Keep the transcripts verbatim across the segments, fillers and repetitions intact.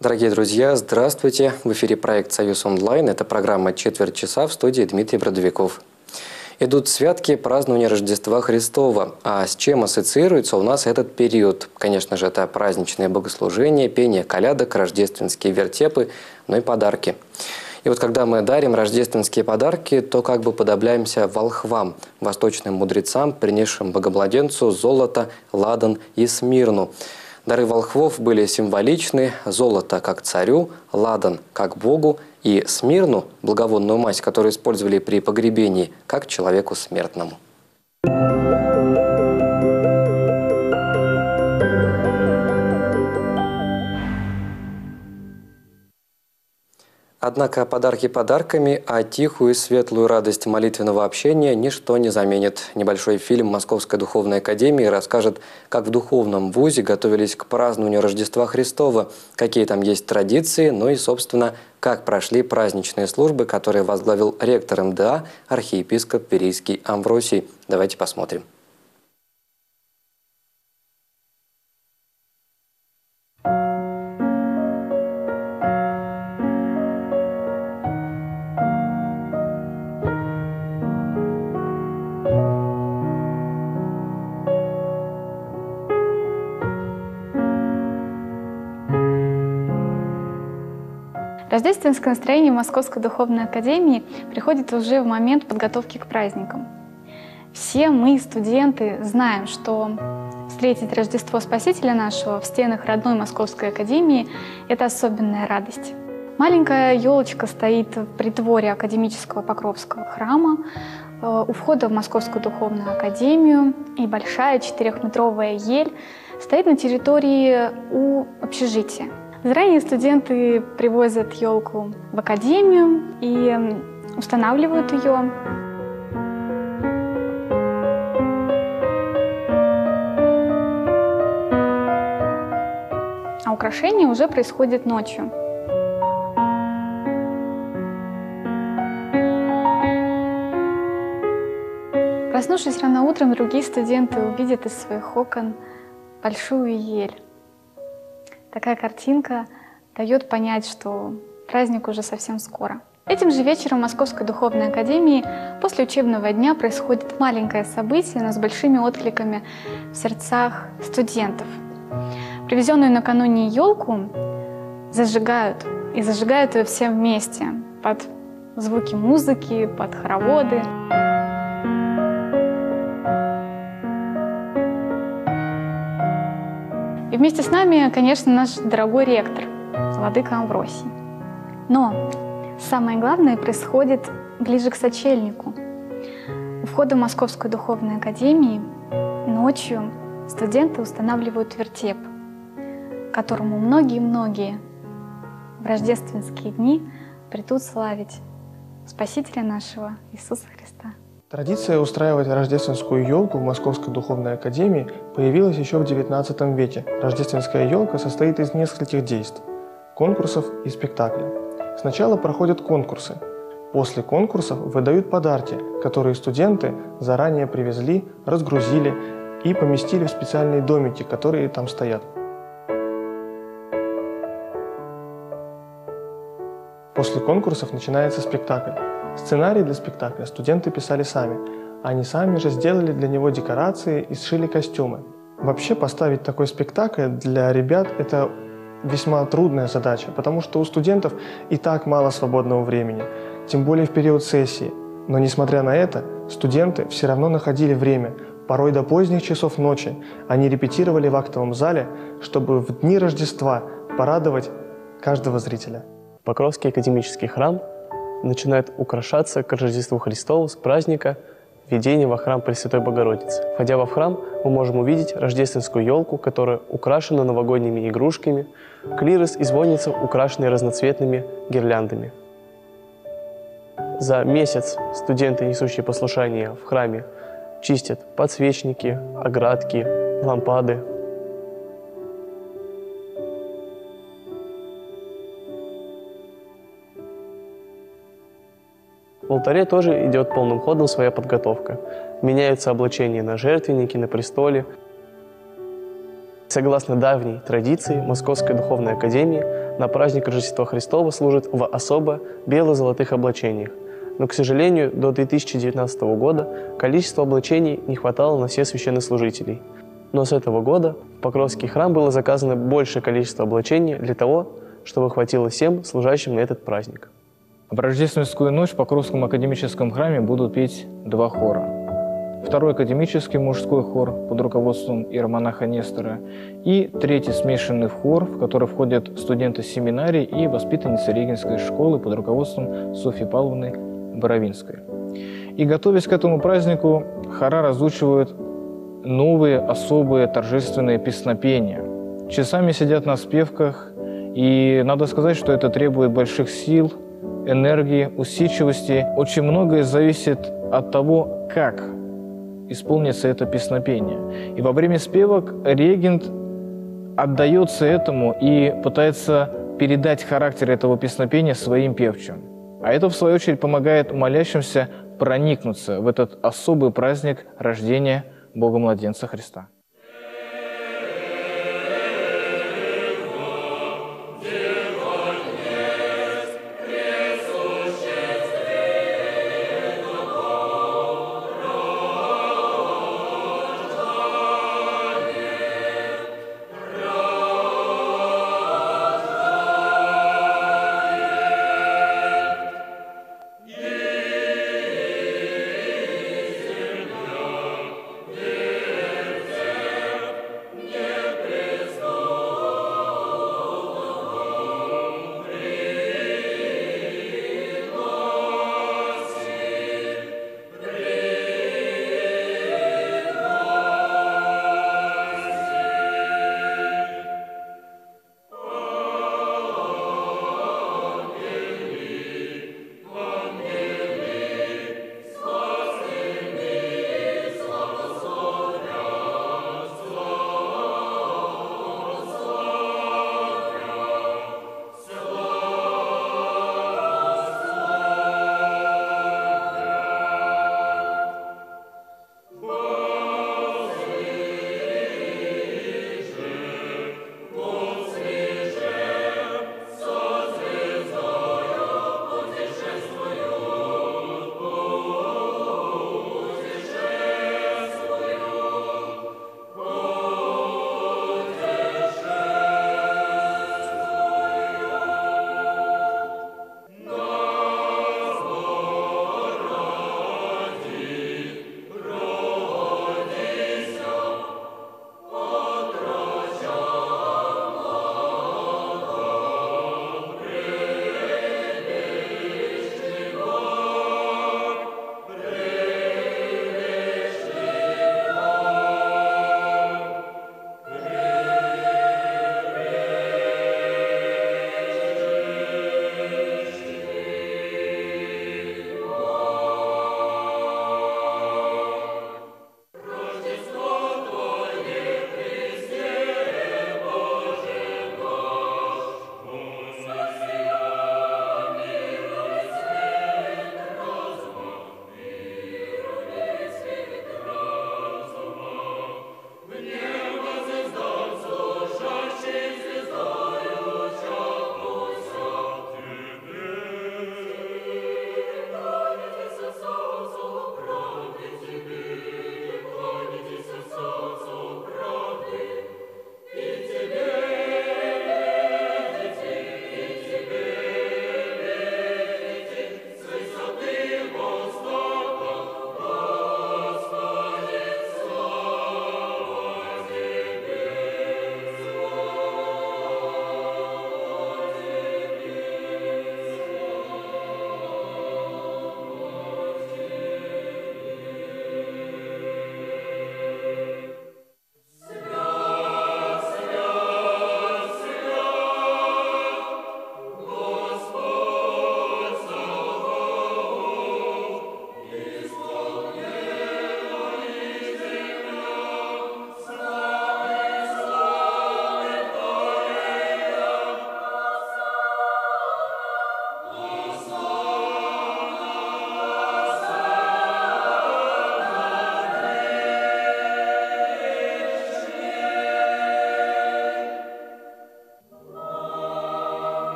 Дорогие друзья, здравствуйте! В эфире проект «Союз онлайн». Это программа «Четверть часа», в студии Дмитрий Бродовиков. Идут святки празднования Рождества Христова. А с чем ассоциируется у нас этот период? Конечно же, это праздничные богослужения, пение колядок, рождественские вертепы, ну и подарки. И вот когда мы дарим рождественские подарки, то как бы подобляемся волхвам, восточным мудрецам, принесшим богомладенцу золото, ладан и смирну. Дары волхвов были символичны: золото как царю, ладан как богу и смирну, благовонную мазь, которую использовали при погребении, как человеку смертному. Однако подарки подарками, а тихую и светлую радость молитвенного общения ничто не заменит. Небольшой фильм Московской духовной академии расскажет, как в духовном вузе готовились к празднованию Рождества Христова, какие там есть традиции, ну и, собственно, как прошли праздничные службы, которые возглавил ректор эм дэ а, архиепископ Верийский Амвросий. Давайте посмотрим. Рождественское настроение в Московской духовной академии приходит уже в момент подготовки к праздникам. Все мы, студенты, знаем, что встретить Рождество Спасителя нашего в стенах родной Московской академии – это особенная радость. Маленькая елочка стоит в притворе академического Покровского храма, у входа в Московскую духовную академию, и большая четырехметровая ель стоит на территории у общежития. Заранее студенты привозят елку в академию и устанавливают ее. А украшение уже происходит ночью. Проснувшись рано утром, другие студенты увидят из своих окон большую ель. Такая картинка дает понять, что праздник уже совсем скоро. Этим же вечером в Московской духовной академии после учебного дня происходит маленькое событие, но с большими откликами в сердцах студентов. Привезенную накануне елку зажигают, и зажигают ее все вместе, под звуки музыки, под хороводы. И вместе с нами, конечно, наш дорогой ректор, владыка Амвросий. Но самое главное происходит ближе к сочельнику. У входа в Московскую духовную академию ночью студенты устанавливают вертеп, которому многие-многие в рождественские дни придут славить Спасителя нашего Иисуса Христа. Традиция устраивать рождественскую елку в Московской духовной академии появилась еще в девятнадцатом веке. Рождественская елка состоит из нескольких действий – конкурсов и спектаклей. Сначала проходят конкурсы. После конкурсов выдают подарки, которые студенты заранее привезли, разгрузили и поместили в специальные домики, которые там стоят. После конкурсов начинается спектакль. Сценарий для спектакля студенты писали сами. Они сами же сделали для него декорации и сшили костюмы. Вообще поставить такой спектакль для ребят – это весьма трудная задача, потому что у студентов и так мало свободного времени, тем более в период сессии. Но несмотря на это, студенты все равно находили время, порой до поздних часов ночи. Они репетировали в актовом зале, чтобы в дни Рождества порадовать каждого зрителя. Покровский академический храм начинает украшаться к Рождеству Христову с праздника введения во храм Пресвятой Богородицы. Входя во храм, мы можем увидеть рождественскую елку, которая украшена новогодними игрушками, клирос и звонница украшены разноцветными гирляндами. За месяц студенты, несущие послушание в храме, чистят подсвечники, оградки, лампады. В алтаре тоже идет полным ходом своя подготовка. Меняются облачения на жертвеннике, на престоле. Согласно давней традиции Московской Духовной Академии, на праздник Рождества Христова служат в особо бело-золотых облачениях. Но, к сожалению, до две тысячи девятнадцатого года количество облачений не хватало на всех священнослужителей. Но с этого года в Покровский храм было заказано большее количество облачений для того, чтобы хватило всем служащим на этот праздник. В рождественскую ночь в Покровском академическом храме будут петь два хора. Второй академический мужской хор под руководством иеромонаха Нестора и третий смешанный хор, в который входят студенты семинарии и воспитанницы Регинской школы под руководством Софьи Павловны Боровинской. И, готовясь к этому празднику, хора разучивают новые особые торжественные песнопения. Часами сидят на спевках, и надо сказать, что это требует больших сил, энергии, усидчивости. Очень многое зависит от того, как исполнится это песнопение. И во время спевок регент отдается этому и пытается передать характер этого песнопения своим певчим. А это, в свою очередь, помогает молящимся проникнуться в этот особый праздник рождения Бога-младенца Христа.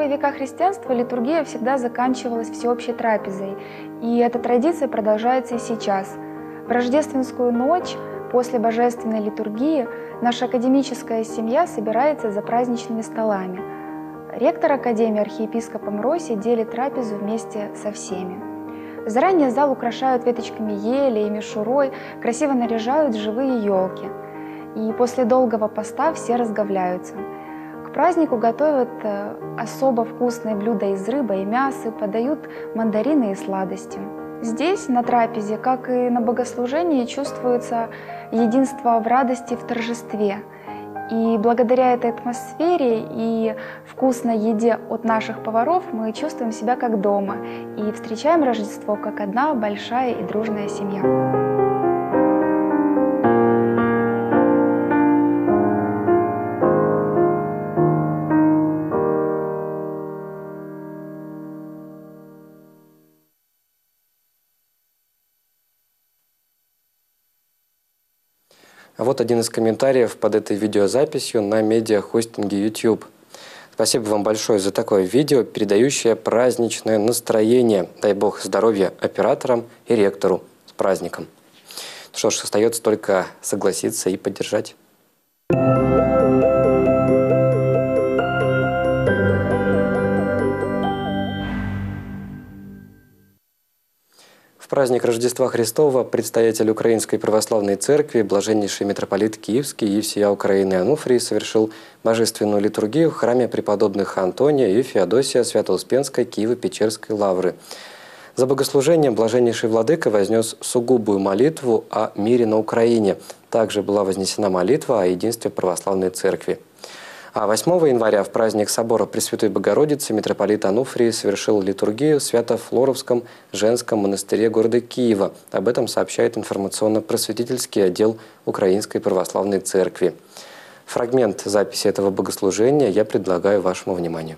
первые века христианства литургия всегда заканчивалась всеобщей трапезой, и эта традиция продолжается и сейчас. В рождественскую ночь после божественной литургии наша академическая семья собирается за праздничными столами. Ректор Академии архиепископ Амвросий делит трапезу вместе со всеми. Заранее зал украшают веточками ели и мишурой, красиво наряжают живые елки. И после долгого поста все разговляются. К празднику готовят особо вкусные блюда из рыбы и мяса, подают мандарины и сладости. Здесь, на трапезе, как и на богослужении, чувствуется единство в радости, в торжестве. И благодаря этой атмосфере и вкусной еде от наших поваров мы чувствуем себя как дома и встречаем Рождество как одна большая и дружная семья. А вот один из комментариев под этой видеозаписью на медиахостинге YouTube. Спасибо вам большое за такое видео, передающее праздничное настроение. Дай бог здоровья операторам и ректору. С праздником. Что ж, остается только согласиться и поддержать. В праздник Рождества Христова предстоятель Украинской Православной Церкви, блаженнейший митрополит Киевский и всея Украины Ануфрий совершил божественную литургию в храме преподобных Антония и Феодосия Свято-Успенской Киево-Печерской лавры. За богослужением блаженнейший владыка вознес сугубую молитву о мире на Украине. Также была вознесена молитва о единстве Православной Церкви. А восьмого января в праздник собора Пресвятой Богородицы митрополит Ануфрий совершил литургию в Свято-Флоровском женском монастыре города Киева. Об этом сообщает информационно-просветительский отдел Украинской Православной Церкви. Фрагмент записи этого богослужения я предлагаю вашему вниманию.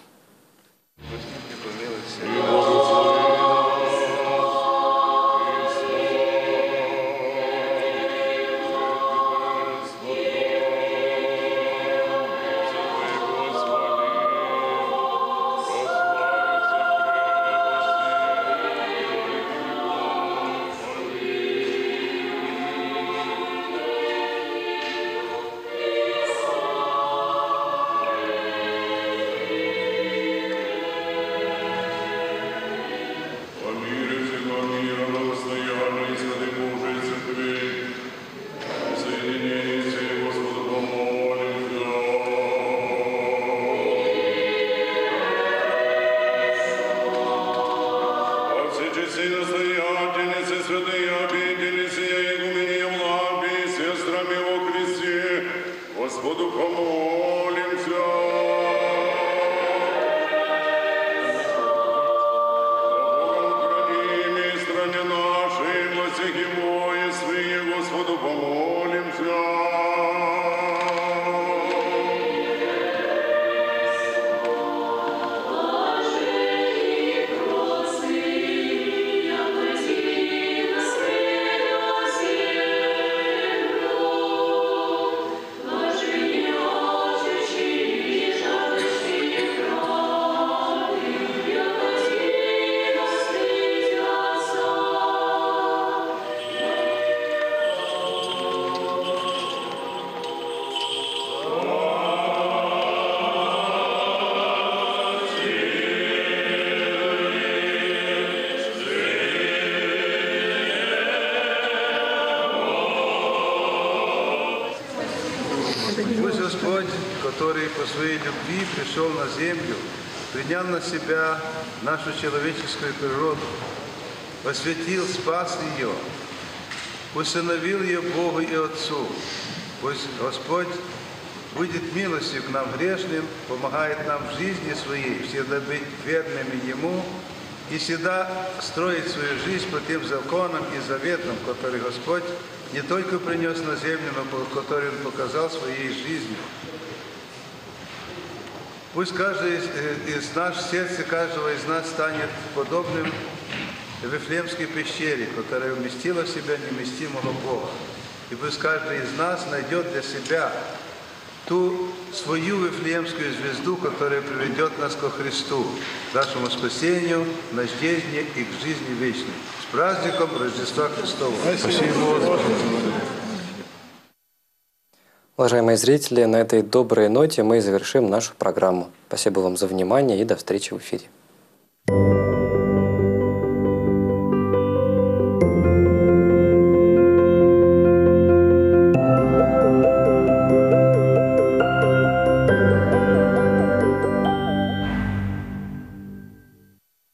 Господу помолимся. Богом храним и стране нашей, властях Его и свые, Господу помолимся. Пусть Господь, который по своей любви пришел на землю, принял на себя нашу человеческую природу, осветил, спас ее, усыновил ее Богу и Отцу. Пусть Господь будет милостью к нам грешным, помогает нам в жизни своей всегда быть верными Ему и всегда строить свою жизнь по тем законам и заветам, которые Господь не только принес на землю, но который Он показал своей жизнью. Пусть каждый из, из нас, сердце каждого из нас станет подобным Вифлеемской пещере, которая вместила в себя неместимого Бога. И пусть каждый из нас найдет для себя ту свою Вифлеемскую звезду, которая приведет нас ко Христу, к нашему спасению, надежде и к жизни вечной. С праздником Рождества Христова! Спасибо. Уважаемые зрители, на этой доброй ноте мы завершим нашу программу. Спасибо вам за внимание и до встречи в эфире.